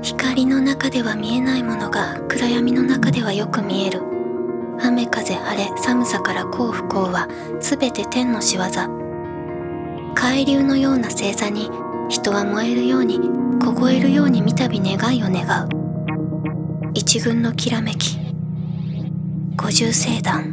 光の中では見えないものが暗闇の中ではよく見える。雨風晴れ寒さから幸不幸はすべて天の仕業。海流のような星座に人は燃えるように凍えるように三度願いを願う。一群のきらめき、五重星団。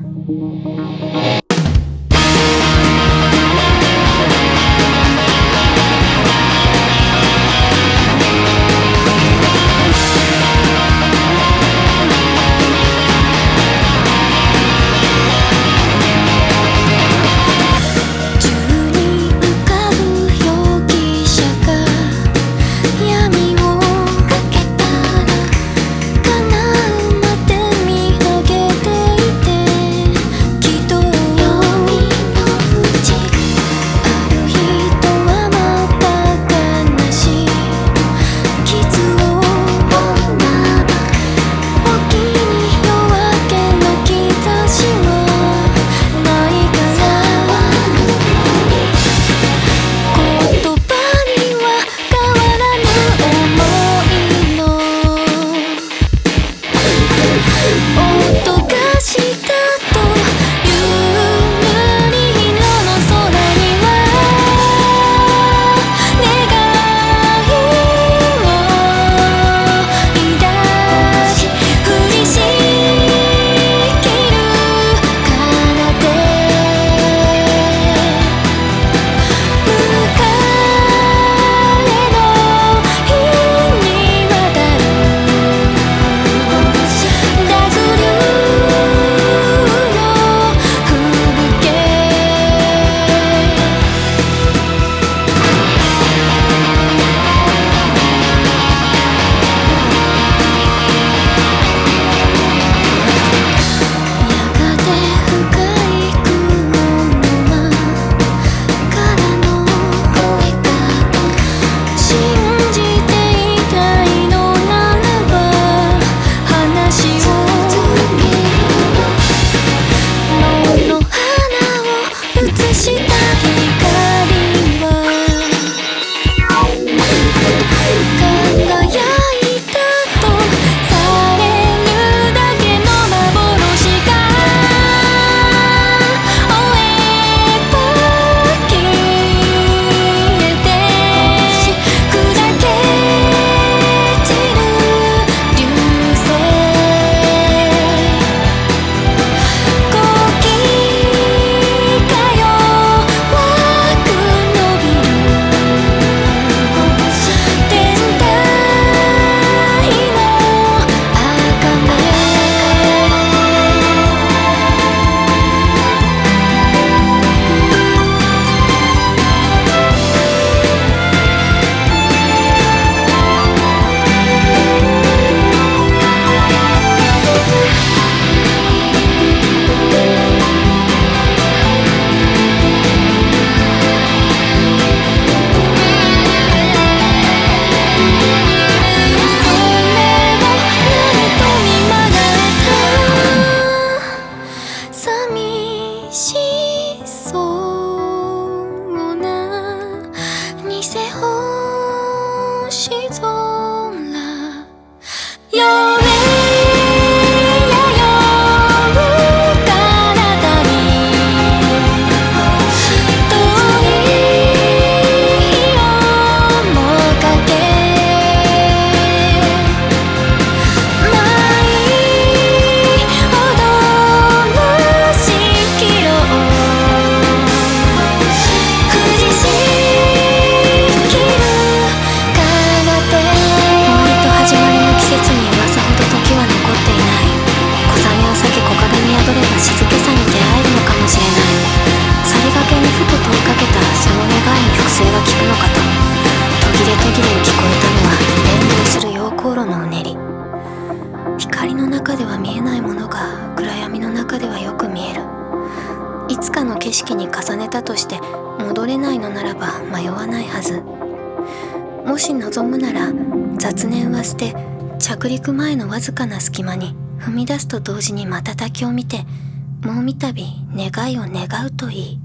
光の中では見えないものが暗闇の中ではよく見える。いつかの景色に重ねたとして戻れないのならば迷わないはず。もし望むなら雑念は捨て、着陸前のわずかな隙間に踏み出すと同時に瞬きを見て、もうみたび願いを願うといい。